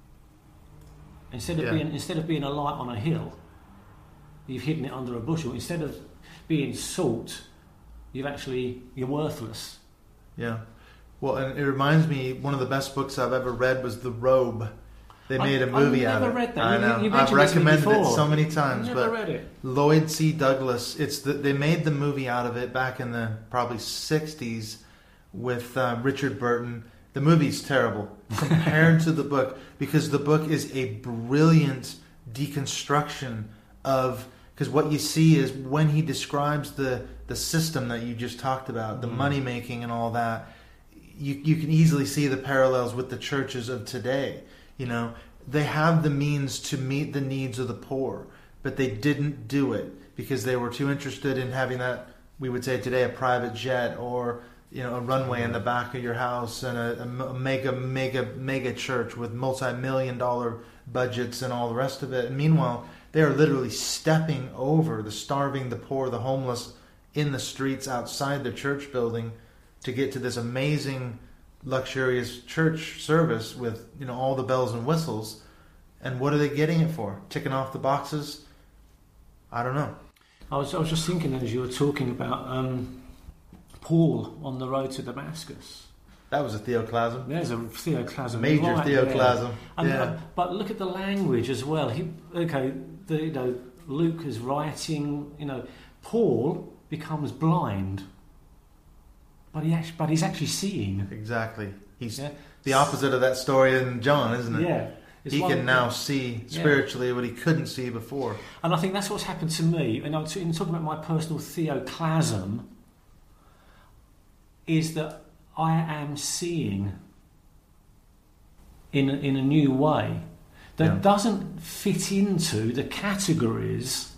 Instead of yeah. being instead of being a light on a hill, you've hidden it under a bushel. Instead of being salt, you've actually you're worthless. Yeah. Well, and it reminds me, one of the best books I've ever read was The Robe. They made I, a movie out of it. I've never read that. I know. You, you I've recommended it so many times. I've never but read it. Lloyd C. Douglas, it's the, they made the movie out of it back in the probably sixties with uh, Richard Burton. The movie's terrible compared to the book, because the book is a brilliant deconstruction of... Because what you see is when he describes the, the system that you just talked about, the mm. money making and all that... You you can easily see the parallels with the churches of today. You know, they have the means to meet the needs of the poor, but they didn't do it because they were too interested in having that, we would say today, a private jet, or, you know, a runway in the back of your house, and a, a mega, mega, mega church with multi-million dollar budgets and all the rest of it. And meanwhile, they are literally stepping over the starving, the poor, the homeless in the streets outside their church building to get to this amazing, luxurious church service with, you know, all the bells and whistles. And what are they getting it for? Ticking off the boxes? I don't know. I was I was just thinking as you were talking about um, Paul on the road to Damascus. That was a theoclasm. There's a theoclasm. Major right theoclasm. And, yeah. uh, but look at the language as well. He okay. The, you know, Luke is writing. You know, Paul becomes blind. But he actually, but he's actually seeing. Exactly. He's yeah. the opposite of that story in John, isn't it? Yeah. It's he can now see spiritually yeah. what he couldn't see before. And I think that's what's happened to me. And in talking about my personal theoclasm, is that I am seeing in a, in a new way that yeah. doesn't fit into the categories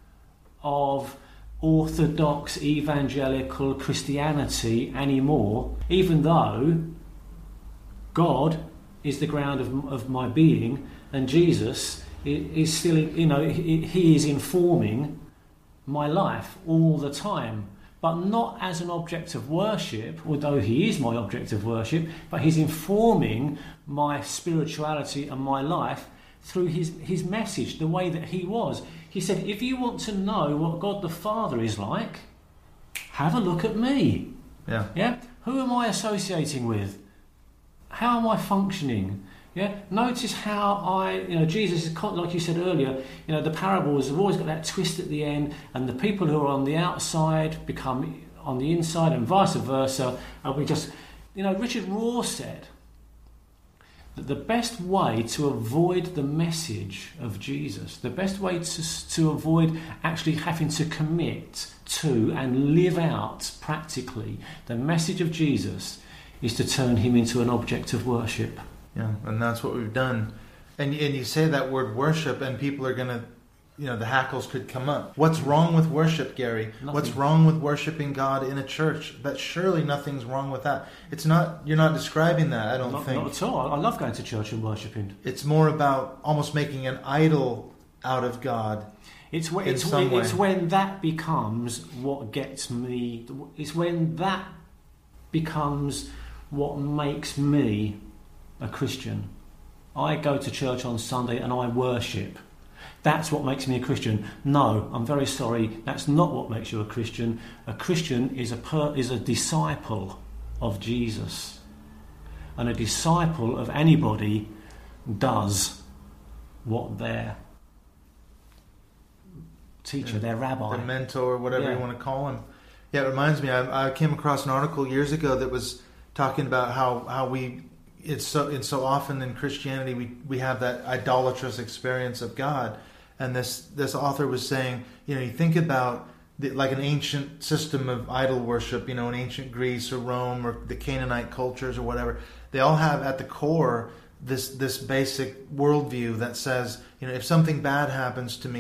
of orthodox evangelical Christianity anymore, even though God is the ground of, of my being, and Jesus is still, you know, he is informing my life all the time, but not as an object of worship, although he is my object of worship, but he's informing my spirituality and my life through his, his message, the way that he was. He said, if you want to know what God the Father is like, have a look at me. Yeah. Yeah? Who am I associating with? How am I functioning? Yeah. Notice how I, you know, Jesus is, like you said earlier, you know, the parables have always got that twist at the end, and the people who are on the outside become on the inside, and vice versa. And we just, you know, Richard Rohr said that the best way to avoid the message of Jesus, the best way to, to avoid actually having to commit to and live out practically the message of Jesus, is to turn him into an object of worship. Yeah, and that's what we've done. And and you say that word worship, and people are going to, you know, the hackles could come up. What's wrong with worship, Gary? Nothing. What's wrong with worshiping God in a church? But surely nothing's wrong with that. It's not. You're not describing that, I don't not, think. Not at all. I love going to church and worshipping. It's more about almost making an idol out of God. It's when, it's, when, it's when that becomes what gets me. It's when that becomes what makes me a Christian. I go to church on Sunday and I worship. That's what makes me a Christian. No, I'm very sorry. That's not what makes you a Christian. A Christian is a per, is a disciple of Jesus, and a disciple of anybody does what their teacher, yeah, their rabbi, their mentor, whatever yeah. you want to call him. Yeah, it reminds me. I, I came across an article years ago that was talking about how, how we it's so it's so often in Christianity we, we have that idolatrous experience of God, and this this author was saying, you know, you think about the, like an ancient system of idol worship, you know, in ancient Greece or Rome or the Canaanite cultures or whatever, they all have at the core this this basic worldview that says, you know, if something bad happens to me,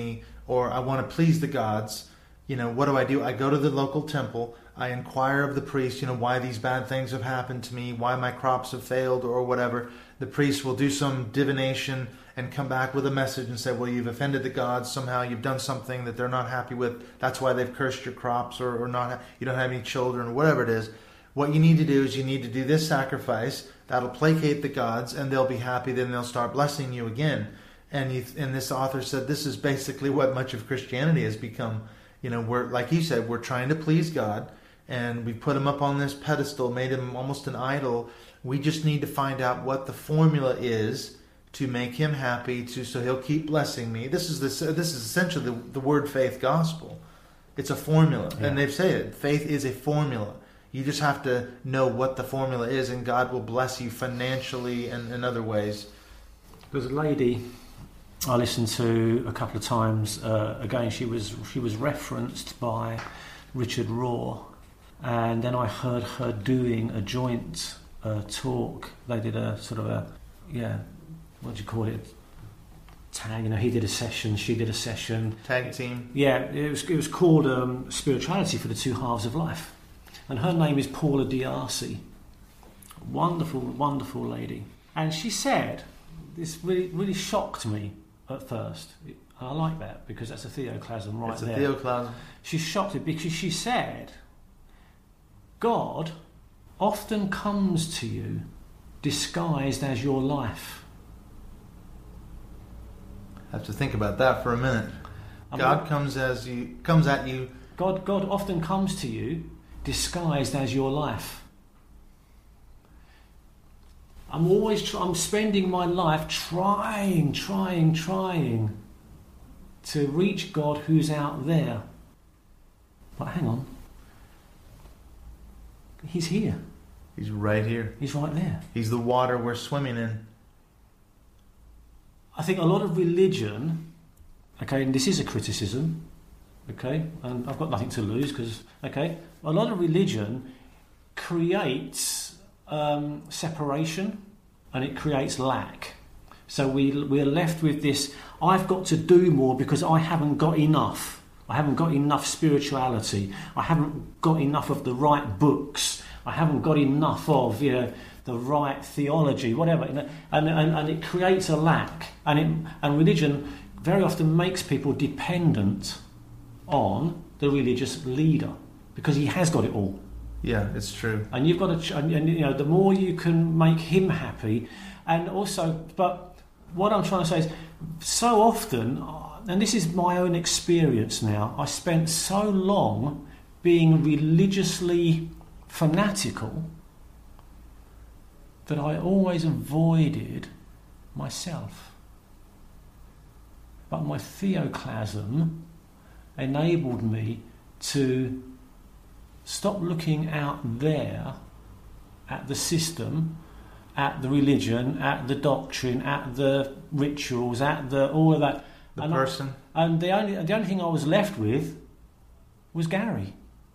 or I want to please the gods. You know, what do I do? I go to the local temple. I inquire of the priest, you know, why these bad things have happened to me, why my crops have failed or whatever. The priest will do some divination and come back with a message and say, well, you've offended the gods. Somehow you've done something that they're not happy with. That's why they've cursed your crops, or, or not. You don't have any children, or whatever it is. What you need to do is you need to do this sacrifice. That'll placate the gods, and they'll be happy. Then they'll start blessing you again. And, you, and this author said this is basically what much of Christianity has become. You know, we're, like he said, we're trying to please God, and we put him up on this pedestal, made him almost an idol. We just need to find out what the formula is to make him happy, to so he'll keep blessing me. This is the, this is essentially the, the word faith gospel. It's a formula, yeah. And they've said it. Faith is a formula. You just have to know what the formula is, and God will bless you financially and in other ways. There's a lady I listened to a couple of times. Uh, again, she was she was referenced by Richard Rohr, and then I heard her doing a joint uh, talk. They did a sort of a yeah, what do you call it? Tag. You know, he did a session, she did a session. Tag team. Yeah, it was it was called um, Spirituality for the Two Halves of Life, and her name is Paula D'Arcy. Wonderful, wonderful lady, and she said this really really shocked me at first. I like that because that's a theoclasm right it's a there. Theoclasm. She shocked it because she said, God often comes to you disguised as your life. I have to think about that for a minute. I God mean, comes as you comes at you. God God often comes to you disguised as your life. I'm always try- I'm spending my life trying, trying, trying to reach God who's out there. But hang on. He's here. He's right here. He's right there. He's the water we're swimming in. I think a lot of religion, okay, and this is a criticism, okay, and I've got nothing to lose because, okay, a lot of religion creates um, separation and it creates lack. So we, we're left with this, I've got to do more because I haven't got enough. I haven't got enough spirituality. I haven't got enough of the right books. I haven't got enough of, you know, the right theology, whatever. You know, and, and, and it creates a lack. And, it, and religion very often makes people dependent on the religious leader because he has got it all. Yeah, it's true. And you've got to, and, and you know, the more you can make him happy, and also, but what I'm trying to say is, so often, and this is my own experience now, I spent so long being religiously fanatical that I always avoided myself. But my theoclasm enabled me to stop looking out there at the system, at the religion, at the doctrine, at the rituals, at the all of that. The and person. I, and the only the only thing I was left with was Gary.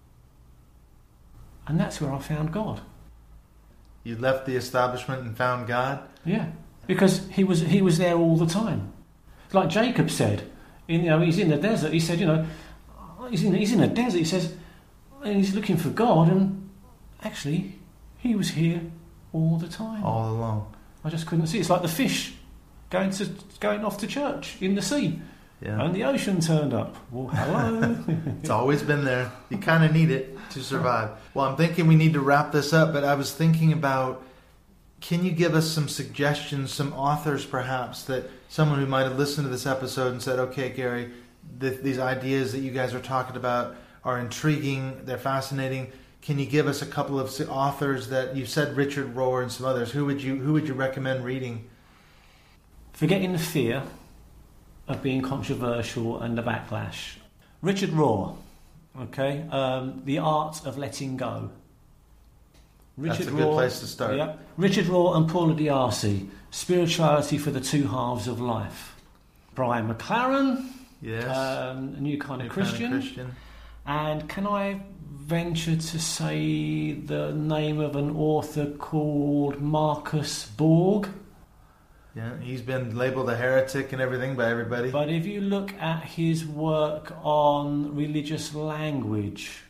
And that's where I found God. You left the establishment and found God? Yeah. Because he was he was there all the time. Like Jacob said, in, you know, he's in the desert, he said, you know, he's in he's in a desert, he says, and he's looking for God, and actually he was here all the time. All along. I just couldn't see. It's like the fish going to going off to church in the sea. Yeah. And the ocean turned up. Well, hello. It's always been there. You kind of need it to survive. Well, I'm thinking we need to wrap this up, but I was thinking about, can you give us some suggestions, some authors perhaps, that someone who might have listened to this episode and said, okay, Gary, th- these ideas that you guys are talking about are intriguing, they're fascinating. Can you give us a couple of authors that you said, Richard Rohr and some others? Who would you who would you recommend reading? Forgetting the fear of being controversial and the backlash. Richard Rohr, okay, um, The Art of Letting Go. Richard That's a Rohr, good place to start. Yeah, Richard Rohr and Paula D'Arcy, Spirituality for the Two Halves of Life. Brian McLaren, yes, um, A New Kind of New Christian. Kind of Christian. And can I venture to say the name of an author called Marcus Borg? Yeah, he's been labeled a heretic and everything by everybody. But if you look at his work on religious language,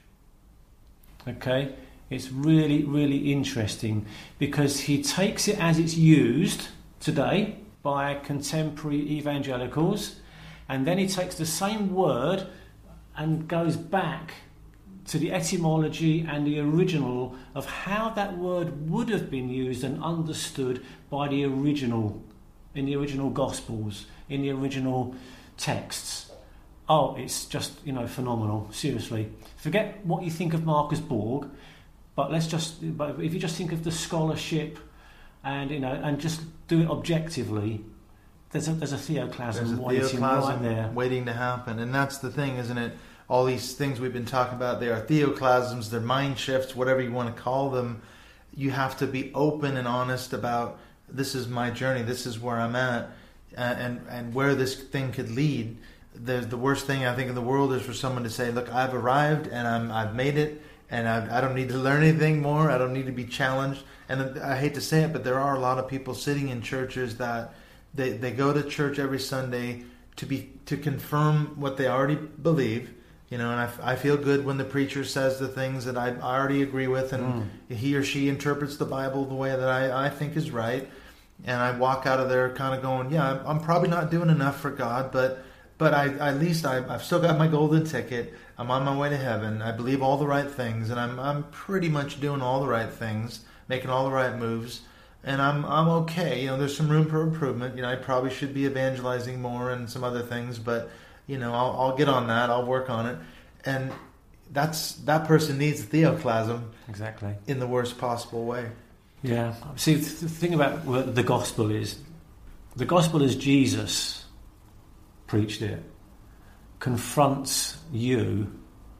okay, it's really, really interesting because he takes it as it's used today by contemporary evangelicals, and then he takes the same word and goes back to the etymology and the original of how that word would have been used and understood by the original, in the original Gospels, in the original texts. Oh, it's just, you know, phenomenal, seriously. Forget what you think of Marcus Borg, but let's just, but if you just think of the scholarship and, you know, and just do it objectively, there's a, there's a theoclasm, there's a waiting theoclasm right there. waiting to happen. And that's the thing, isn't it? All these things we've been talking about, they are theoclasms, they're mind shifts, whatever you want to call them. You have to be open and honest about, this is my journey, this is where I'm at, uh, and, and where this thing could lead. The, the worst thing I think in the world is for someone to say, look, I've arrived and I'm, I've made it, and I, I don't need to learn anything more, I don't need to be challenged. And I hate to say it, but there are a lot of people sitting in churches that they, they go to church every Sunday to be to confirm what they already believe. You know, and I, I feel good when the preacher says the things that I, I already agree with, and mm. he or she interprets the Bible the way that I, I think is right. And I walk out of there kind of going, yeah, I'm, I'm probably not doing enough for God, but but I, at least I, I've still got my golden ticket. I'm on my way to heaven. I believe all the right things, and I'm I'm pretty much doing all the right things, making all the right moves, and I'm I'm okay. You know, there's some room for improvement. You know, I probably should be evangelizing more and some other things, but you know, I'll, I'll get on that. I'll work on it. And that's that person needs theoclasm. Exactly. In the worst possible way. Yeah. See, the thing about the gospel is, the gospel as Jesus preached it confronts you,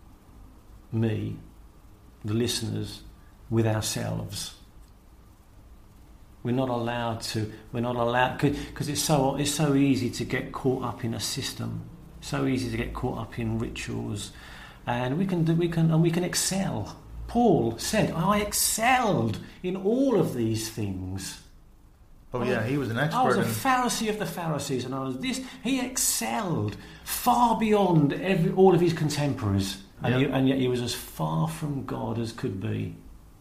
me, the listeners, with ourselves. We're not allowed to. We're not allowed because it's so it's so easy to get caught up in a system. So easy to get caught up in rituals, and we can do, we can and we can excel. Paul said, "I excelled in all of these things." Oh yeah, he was an expert. I was a in... Pharisee of the Pharisees, and I was this. He excelled far beyond every, all of his contemporaries, and, yep. he, and yet he was as far from God as could be.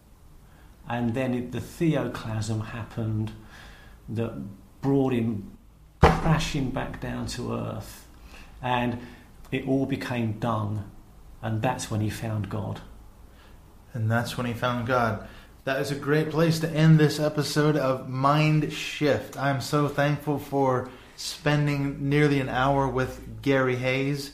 And then it, the theoclasm happened that brought him crashing back down to earth. And it all became dung, and that's when he found God. And that's when he found God. That is a great place to end this episode of Mind Shift. I'm so thankful for spending nearly an hour with Gary Hayes,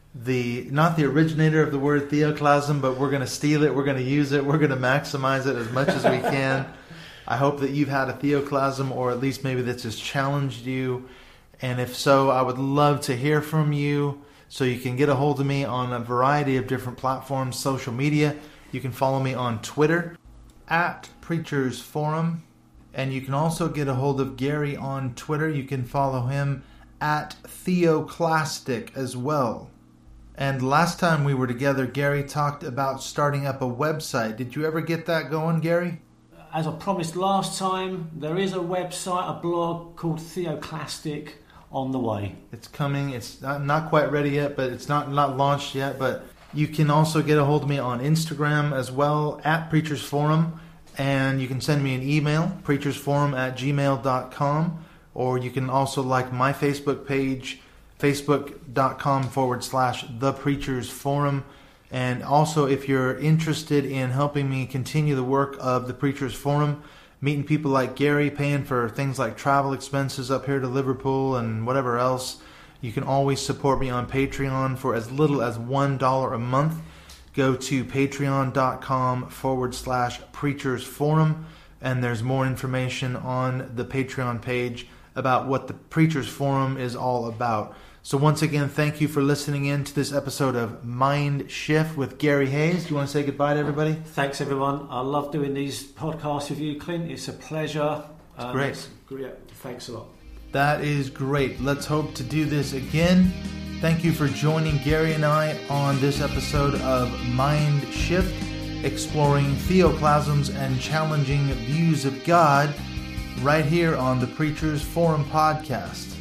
the not the originator of the word theoclasm, but we're going to steal it, we're going to use it, we're going to maximize it as much as we can. I hope that you've had a theoclasm, or at least maybe this has challenged you. And if so, I would love to hear from you. So you can get a hold of me on a variety of different platforms, social media. You can follow me on Twitter, at Preachers Forum. And you can also get a hold of Gary on Twitter. You can follow him at Theoclastic as well. And last time we were together, Gary talked about starting up a website. Did you ever get that going, Gary? As I promised last time, there is a website, a blog called Theoclastic on the way. It's coming. It's not, not quite ready yet, but it's not, not launched yet. But you can also get a hold of me on Instagram as well, at Preachers Forum. And you can send me an email, preachersforum at gmail dot com. Or you can also like my Facebook page, facebook.com forward slash The Preachers Forum. And also, if you're interested in helping me continue the work of the Preachers Forum, meeting people like Gary, paying for things like travel expenses up here to Liverpool and whatever else, you can always support me on Patreon for as little as one dollar a month. Go to patreon.com forward slash Preachers Forum, and there's more information on the Patreon page about what the Preachers Forum is all about. So once again, thank you for listening in to this episode of Mind Shift with Gary Hayes. Do you want to say goodbye to everybody? Thanks, everyone. I love doing these podcasts with you, Clint. It's a pleasure. It's um, great. It's great. Thanks a lot. That is great. Let's hope to do this again. Thank you for joining Gary and I on this episode of Mind Shift, exploring theoclasms and challenging views of God. right here on the Preachers Forum podcast.